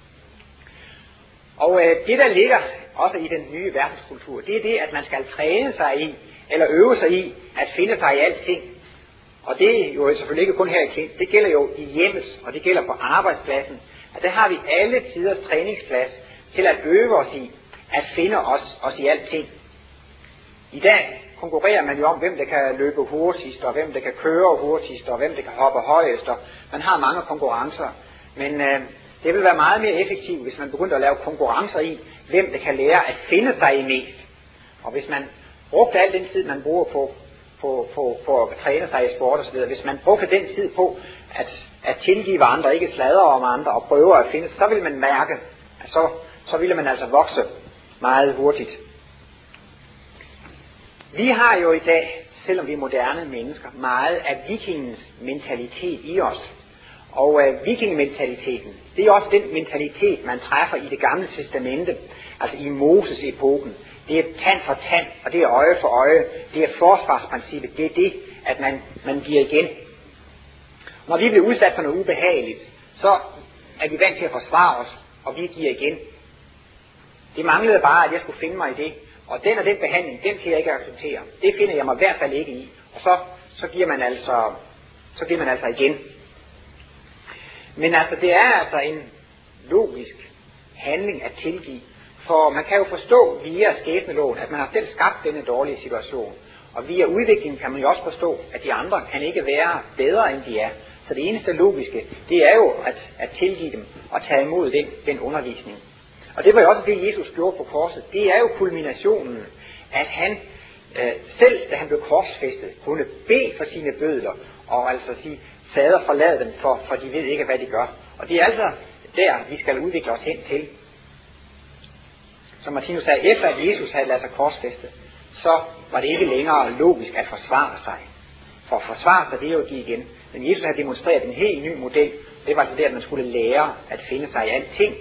Og øh, det, der ligger også i den nye verdenskultur, det er det, at man skal træne sig i, eller øve sig i, at finde sig i alting. Og det er jo selvfølgelig ikke kun her i Klint, det gælder jo i hjemmet, og det gælder på arbejdspladsen. Og der har vi alle tiders træningsplads til at øve os i, at finde os, os i alting. I dag konkurrerer man jo om, hvem der kan løbe hurtigst, og hvem der kan køre hurtigst, og hvem der kan hoppe højest, og man har mange konkurrencer. Men øh, det vil være meget mere effektivt, hvis man begynder at lave konkurrencer i, hvem der kan lære at finde sig i mest. Og hvis man brugte al den tid, man bruger på, på, på, på at træne sig i sport osv., hvis man brugte den tid på at, at tilgive andre, ikke sladre om andre, og prøve at finde, så vil man mærke, at så, så ville man altså vokse meget hurtigt. Vi har jo i dag, selvom vi er moderne mennesker, meget af vikingens mentalitet i os. Og øh, vikingmentaliteten, det er også den mentalitet, man træffer i det gamle testamente, altså i Moses-epoken. Det er tand for tand, og det er øje for øje, det er forsvarsprincippet, det er det, at man, man giver igen. Når vi bliver udsat for noget ubehageligt, så er vi vant til at forsvare os, og vi giver igen. Det manglede bare, at jeg skulle finde mig i det, og den og den behandling, den kan jeg ikke acceptere. Det finder jeg mig i hvert fald ikke i, og så, så giver man altså, så giver man altså igen. Men altså, det er altså en logisk handling at tilgive. For man kan jo forstå via skæbneloven, at man har selv skabt denne dårlige situation. Og via udviklingen kan man jo også forstå, at de andre kan ikke være bedre end de er. Så det eneste logiske, det er jo at, at tilgive dem og tage imod den, den undervisning. Og det var jo også det, Jesus gjorde på korset. Det er jo kulminationen, at han øh, selv, da han blev korsfæstet, kunne bede for sine bødler og altså sige, fader forlad dem, for, for de ved ikke, hvad de gør. Og det er altså der, vi skal udvikle os hen til. Som Martinus sagde, efter at Jesus havde ladet sig korsfæste, så var det ikke længere logisk at forsvare sig. For at forsvare sig, det er jo de igen. Men Jesus havde demonstreret en helt ny model. Det var altså det, at man skulle lære at finde sig i alting.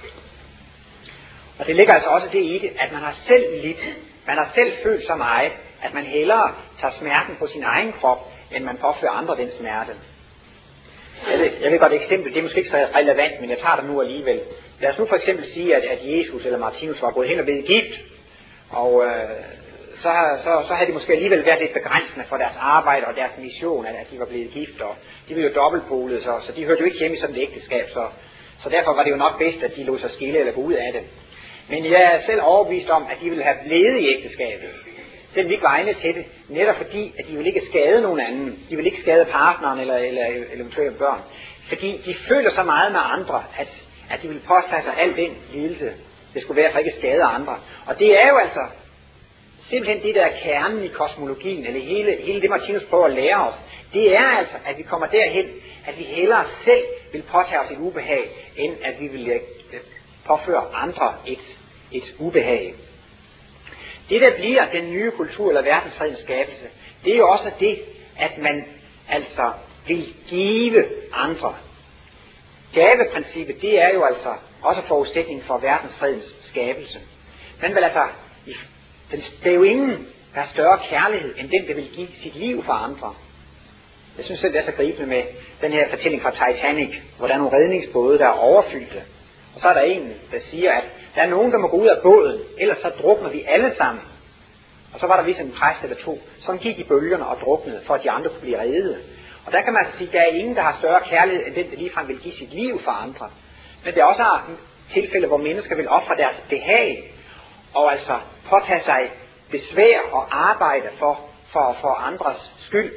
Og det ligger altså også det i det, at man har selv lidt, man har selv følt så meget, at man hellere tager smerten på sin egen krop, end man påfører andre den smerte. Jeg ved, jeg ved godt et eksempel, det er måske ikke så relevant, men jeg tager det nu alligevel. Lad os nu for eksempel sige, at, at Jesus eller Martinus var gået hen og blevet gift, og øh, så, så, så havde det måske alligevel været lidt begrænsende for deres arbejde og deres mission, at, at de var blevet gift, og de var jo dobbeltpolede, så, så de hørte jo ikke hjemme i sådan et ægteskab, så, så derfor var det jo nok bedst, at de lod sig skille eller gå ud af det. Men jeg er selv overbevist om, at de ville have blevet i ægteskabet, selvom de ikke var egnet til det, netop fordi, at de ville ikke skade nogen anden, de ville ikke skade partneren eller, eller, eller eventuelle børn, fordi de føler så meget med andre, at, at de ville påtage sig al den lidelse, det skulle være for ikke at skade andre. Og det er jo altså simpelthen det, der er kernen i kosmologien, eller hele, hele det, Martinus prøver at lære os. Det er altså, at vi kommer derhen, at vi hellere selv vil påtage os et ubehag, end at vi vil påføre andre et, et ubehag. Det, der bliver den nye kultur eller verdensfredens skabelse, det er jo også det, at man altså vil give andre. Gaveprincippet, det er jo altså også forudsætning for verdensfredens skabelse. Man vil altså, det er jo ingen, der har større kærlighed, end den, der vil give sit liv for andre. Jeg synes selv, det er så gribende med den her fortælling fra Titanic, hvor der er nogle redningsbåde, der er overfyldte. Og så er der en, der siger, at der er nogen, der må gå ud af båden, ellers så drukner vi alle sammen. Og så var der vist en præst eller to, som gik i bølgerne og druknede, for at de andre kunne blive reddet. Og der kan man altså sige, at der er ingen, der har større kærlighed, end den, der ligefrem vil give sit liv for andre. Men der er også tilfælde, hvor mennesker vil ofre deres behag, og altså påtage sig besvær og arbejde for, for, for andres skyld.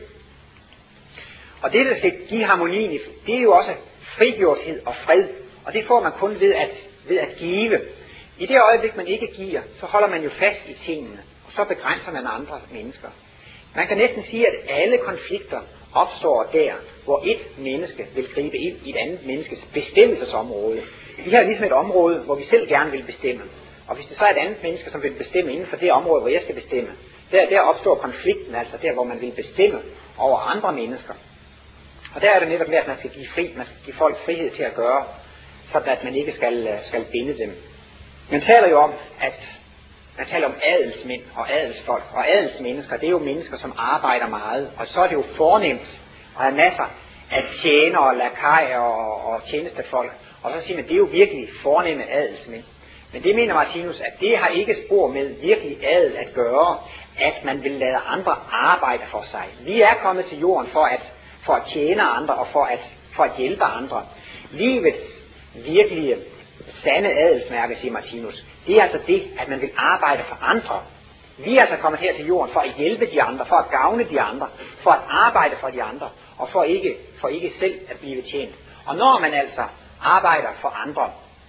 Og det, der skal give harmonien, det er jo også frigjorthed og fred. Og det får man kun ved at, ved at give. I det øjeblik, man ikke giver, så holder man jo fast i tingene, og så begrænser man andre mennesker. Man kan næsten sige, at alle konflikter opstår der, hvor et menneske vil gribe ind i et andet menneskes bestemmelsesområde. Vi har ligesom et område, hvor vi selv gerne vil bestemme. Og hvis det så er et andet menneske, som vil bestemme inden for det område, hvor jeg skal bestemme, der, der opstår konflikten, altså der, hvor man vil bestemme over andre mennesker. Og der er det netop med, at man skal give fri, man skal give folk frihed til at gøre, sådan at man ikke skal, skal binde dem. Man taler jo om, at man taler om adelsmænd og adelsfolk, og adelsmennesker, det er jo mennesker, som arbejder meget, og så er det jo fornemt at have masser af tjenere og lakajer og, og tjenestefolk, og så siger man, det er jo virkelig fornemme adelsmænd. Men det mener Martinus, at det har ikke spor med virkelig adel at gøre, at man vil lade andre arbejde for sig. Vi er kommet til jorden for at, for at tjene andre og for at, for at hjælpe andre. Livets virkelige sande adelsmærke, siger Martinus, det er altså det, at man vil arbejde for andre. Vi er altså kommet her til jorden for at hjælpe de andre, for at gavne de andre, for at arbejde for de andre, og for ikke, for ikke selv at blive tjent. Og når man altså arbejder for andre,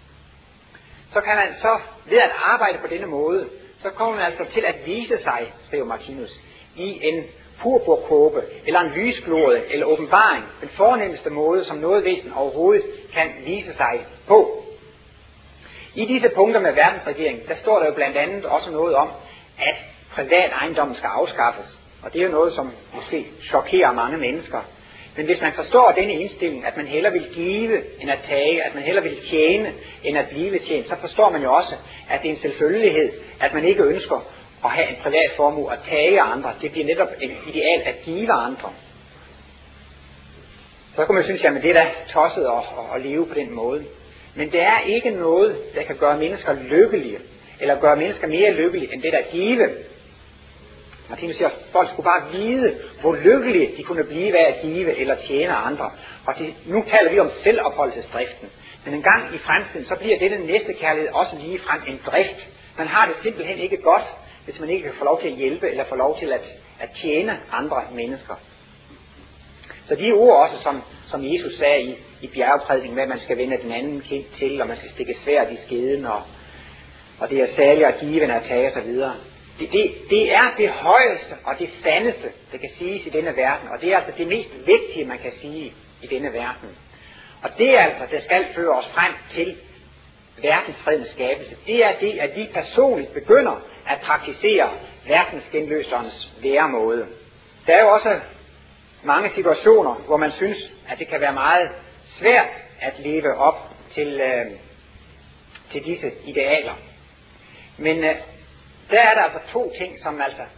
så kan man så ved at arbejde på denne måde, så kommer man altså til at vise sig, skriver Martinus, i en purpurkåbe, eller en lysglode, eller åbenbaring, den fornemmeste måde, som noget væsen overhovedet kan vise sig på. I disse punkter med verdensregeringen, der står der jo blandt andet også noget om, at privat ejendom skal afskaffes. Og det er jo noget, som måske chokerer mange mennesker. Men hvis man forstår denne indstilling, at man hellere vil give end at tage, at man hellere vil tjene end at blive tjent, så forstår man jo også, at det er en selvfølgelighed, at man ikke ønsker at have en privat formue og tage andre. Det bliver netop et ideal at give andre. Så kan man synes, at det er da tosset at, at, at leve på den måde. Men det er ikke noget, der kan gøre mennesker lykkelige, eller gøre mennesker mere lykkelige, end det der at give. Martinus siger, at folk skulle bare vide, hvor lykkelige de kunne blive ved at give eller tjene andre. Og det, nu taler vi om selvopholdelsesdriften. Men en gang i fremtiden, så bliver denne næste kærlighed også lige frem en drift. Man har det simpelthen ikke godt, hvis man ikke kan få lov til at hjælpe, eller få lov til at, at tjene andre mennesker. Så de ord også, som, som Jesus sagde i, i bjergprædningen, med at man skal vende den anden kind til, og man skal stikke svært i skeden, og, og det er særligt at give, end at tage osv. Det, det, det er det højeste og det sandeste, der kan siges i denne verden, og det er altså det mest vigtige, man kan sige i denne verden. Og det er altså, der skal føre os frem til verdensfredens skabelse. Det er det, at vi personligt begynder at praktisere verdensgenløserens væremåde. Der er jo også mange situationer, hvor man synes, at det kan være meget svært at leve op til, øh, til disse idealer. Men øh, der er der altså to ting, som altså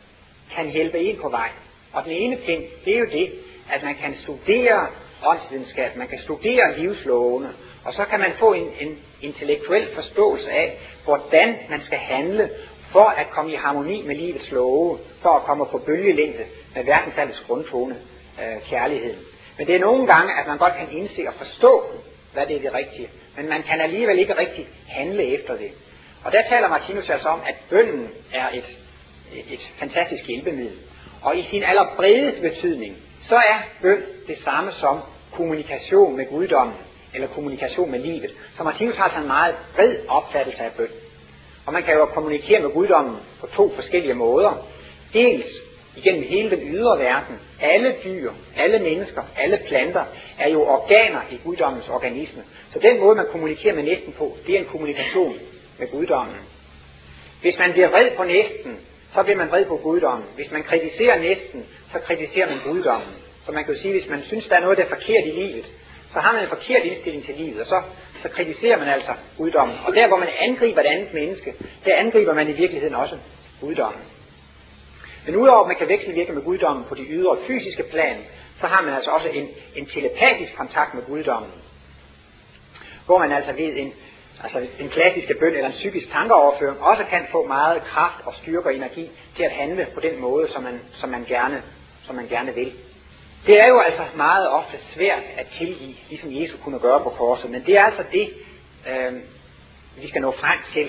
kan hjælpe en på vej. Og den ene ting, det er jo det, at man kan studere åndsvidenskab, man kan studere livslovene, og så kan man få en, en intellektuel forståelse af, hvordan man skal handle for at komme i harmoni med livets love, for at komme på bølgelængde med verdensaldets grundtone, øh, kærligheden. Men det er nogle gange, at man godt kan indse og forstå, hvad det er det rigtige, men man kan alligevel ikke rigtig handle efter det. Og der taler Martinus altså om, at bønnen er et, et, et fantastisk hjælpemiddel. Og i sin allerbredeste betydning, så er bøn det samme som kommunikation med guddommen, eller kommunikation med livet. Så Martinus har sådan en meget bred opfattelse af bøn. Og man kan jo kommunikere med guddommen på to forskellige måder. Dels igennem hele den ydre verden. Alle dyr, alle mennesker, alle planter er jo organer i guddommens organisme. Så den måde, man kommunikerer med næsten på, det er en kommunikation med guddommen. Hvis man bliver vred på næsten, så bliver man vred på guddommen. Hvis man kritiserer næsten, så kritiserer man guddommen. Så man kan jo sige, hvis man synes, der er noget, der er forkert i livet, så har man en forkert indstilling til livet, og så, så kritiserer man altså guddommen. Og der, hvor man angriber et andet menneske, der angriber man i virkeligheden også guddommen. Men udover at man kan vekselvirke med guddommen på de ydre fysiske plan, så har man altså også en, en telepatisk kontakt med guddommen, hvor man altså ved en, altså en klassiske bøn eller en psykisk tankeoverføring også kan få meget kraft og styrke og energi til at handle på den måde, som man, som man, gerne, som man gerne vil. Det er jo altså meget ofte svært at tilgive, ligesom Jesus kunne gøre på korset, men det er altså det, øh, vi skal nå frem til.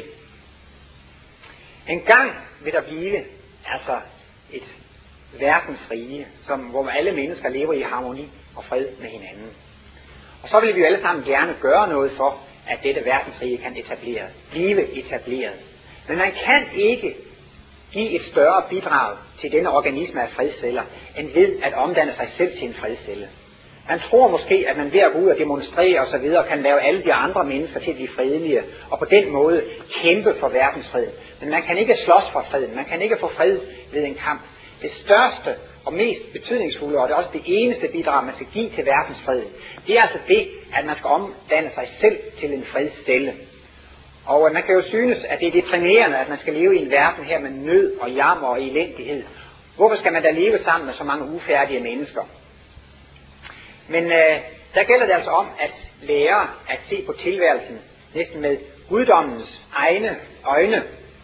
En gang vil der blive altså et verdensrige, som, hvor alle mennesker lever i harmoni og fred med hinanden. Og så vil vi jo alle sammen gerne gøre noget for, at dette verdensrige kan etableres, blive etableret. Men man kan ikke give et større bidrag til denne organisme af fredsceller, end ved at omdanne sig selv til en fredscelle. Man tror måske, at man ved at gå ud og demonstrere osv. kan lave alle de andre mennesker til at blive fredelige, og på den måde kæmpe for verdensfreden. Men man kan ikke slås for freden, man kan ikke få fred ved en kamp. Det største og mest betydningsfulde, og det er også det eneste bidrag, man skal give til verdensfreden, det er altså det, at man skal omdanne sig selv til en fredscelle. Og man kan jo synes, at det er deprimerende, at man skal leve i en verden her med nød og jammer og elendighed. Hvorfor skal man da leve sammen med så mange ufærdige mennesker? Men øh, der gælder det altså om at lære at se på tilværelsen næsten med guddommens egne øjne.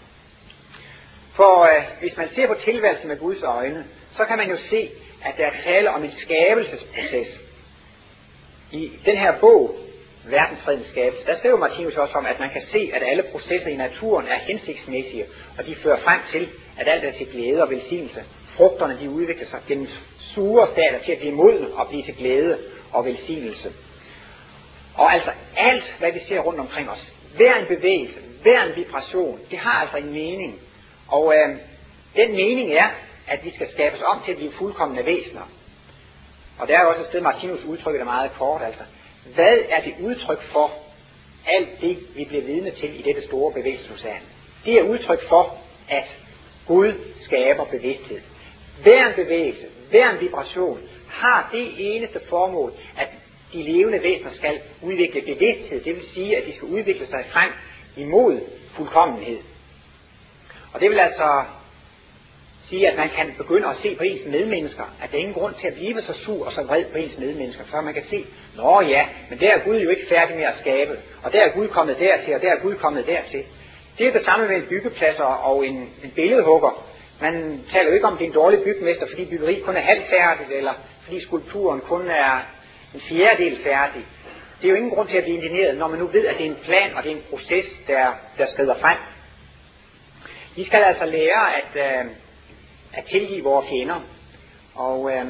For øh, hvis man ser på tilværelsen med Guds øjne, så kan man jo se, at der er tale om en skabelsesproces. I den her bog, Verdensfredens skabelse, der skriver Martinus også om, at man kan se, at alle processer i naturen er hensigtsmæssige, og de fører frem til, at alt er til glæde og velsignelse. Frugterne, de udvikler sig gennem sure stadier til at blive modne og blive til glæde og velsignelse. Og altså alt, hvad vi ser rundt omkring os, hver en bevægelse, hver en vibration, det har altså en mening. Og øh, den mening er, at vi skal skabes om til at blive fuldkomne væsener. Og der er jo også et sted, Martinus udtrykker det meget kort, altså. Hvad er det udtryk for alt det, vi bliver vidne til i dette store bevægelsesocean? Det er udtryk for, at Gud skaber bevidsthed. Hver en bevægelse, hver en vibration har det eneste formål, at de levende væsener skal udvikle bevidsthed. Det vil sige, at de skal udvikle sig frem imod fuldkommenhed. Og det vil altså sige, at man kan begynde at se på ens medmennesker, at der er ingen grund til at blive så sur og så vred på ens medmennesker, før man kan se, nå ja, men der er Gud jo ikke færdig med at skabe, og der er Gud kommet dertil, og der er Gud kommet dertil. Det er det samme med en byggeplads og en, en billedhugger. Man taler jo ikke om, det er en dårlig bygmester, fordi byggeri kun er halvfærdigt, eller fordi skulpturen kun er en fjerdedel færdig. Det er jo ingen grund til at blive indigneret, når man nu ved, at det er en plan, og det er en proces, der, der skrider frem. Vi skal altså lære at, øh, at tilgive vores fjender. Og øh,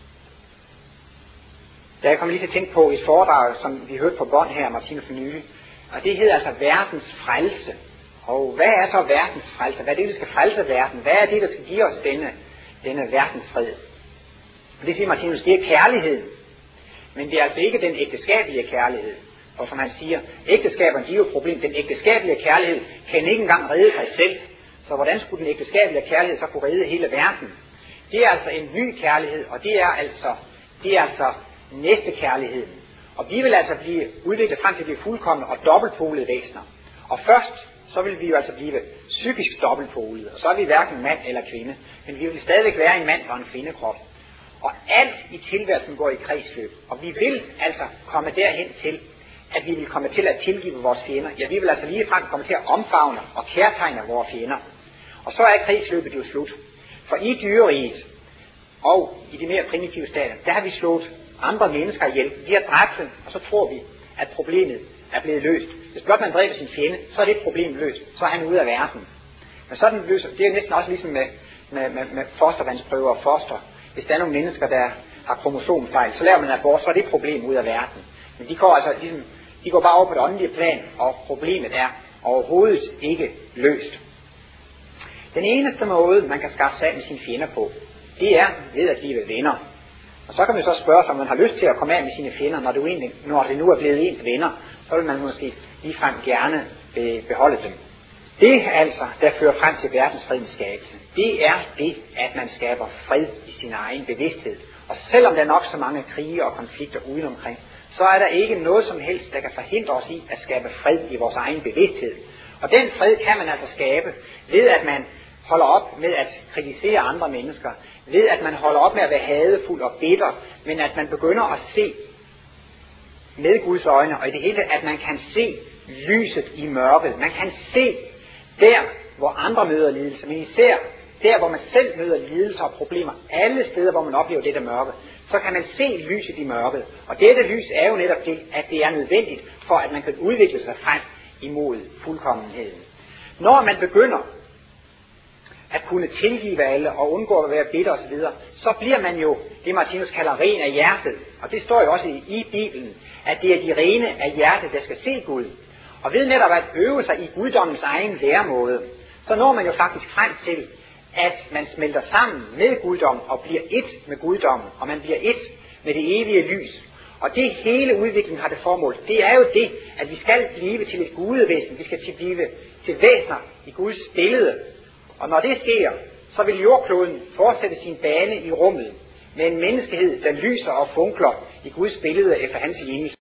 der kommer lige til at tænke på et foredrag, som vi hørte på bånd her, Martinus for nylig. Og det hedder altså verdens frelse. Og hvad er så verdens frelse? Hvad er det, der skal frelse verden? Hvad er det, der skal give os denne, denne verdensfred? Og det siger Martinus, det er kærligheden. Men det er altså ikke den ægteskabelige kærlighed. Og som han siger, ægteskaberne, de er jo et problem. Den ægteskabelige kærlighed kan ikke engang redde sig selv. Så hvordan skulle den ægteskabelige kærlighed så kunne redde hele verden? Det er altså en ny kærlighed, og det er altså, det er altså næste kærligheden. Og vi vil altså blive udviklet frem til de fuldkomne og dobbeltpolede væsener. Og først, så vil vi jo altså blive psykisk dobbeltpolede, og så er vi hverken mand eller kvinde, men vi vil stadigvæk være en mand og en kvindekrop. Og alt i tilværelsen går i kredsløb, og vi vil altså komme derhen til, at vi vil komme til at tilgive vores fjender. Ja, vi vil altså ligefrem komme til at omfavne og kærtegne vores fjender. Og så er kredsløbet jo slut. For i dyreriget og i de mere primitive stater, der har vi slået andre mennesker ihjel. De har dræbt dem, og så tror vi, at problemet er blevet løst. Hvis blot man dræber sin fjende, så er det problem løst. Så er han ude af verden. Men sådan løser, det er næsten også ligesom med, med, med, med fostervandsprøver og foster. Hvis der er nogle mennesker, der har kromosomfejl, så laver man abort, så er det problem ud af verden. Men de går altså ligesom, de går bare over på det åndelige plan, og problemet er overhovedet ikke løst. Den eneste måde, man kan skaffe sig af med sine fjender på, det er ved at blive venner. Og så kan man så spørge sig, om man har lyst til at komme af med sine fjender, når, du egentlig, når det nu er blevet ens venner, så vil man måske ligefrem gerne beholde dem. Det altså, der fører frem til verdensfredens skabelse, det er det, at man skaber fred i sin egen bevidsthed. Og selvom der er nok så mange krige og konflikter udenomkring, så er der ikke noget som helst, der kan forhindre os i at skabe fred i vores egen bevidsthed. Og den fred kan man altså skabe ved, at man holder op med at kritisere andre mennesker, ved at man holder op med at være hadefuld og bitter, men at man begynder at se med Guds øjne, og i det hele at man kan se lyset i mørket. Man kan se der, hvor andre møder lidelse, men især der, hvor man selv møder lidelser og problemer, alle steder, hvor man oplever dette mørke, så kan man se lyset i mørket. Og dette lys er jo netop det, at det er nødvendigt for, at man kan udvikle sig frem imod fuldkommenheden. Når man begynder at kunne tilgive alle og undgå at være bitter osv., så bliver man jo det, Martinus kalder ren af hjertet. Og det står jo også i, i Bibelen, at det er de rene af hjertet, der skal se Gud. Og ved netop at øve sig i guddommens egen væremåde, så når man jo faktisk frem til, at man smelter sammen med guddommen og bliver ét med guddommen, og man bliver ét med det evige lys. Og det hele udviklingen har det formål, det er jo det, at vi skal blive til et gudevæsen, vi skal til blive til væsener i Guds billede. Og når det sker, så vil jordkloden fortsætte sin bane i rummet med en menneskehed, der lyser og funkler i Guds billede efter hans lignelse.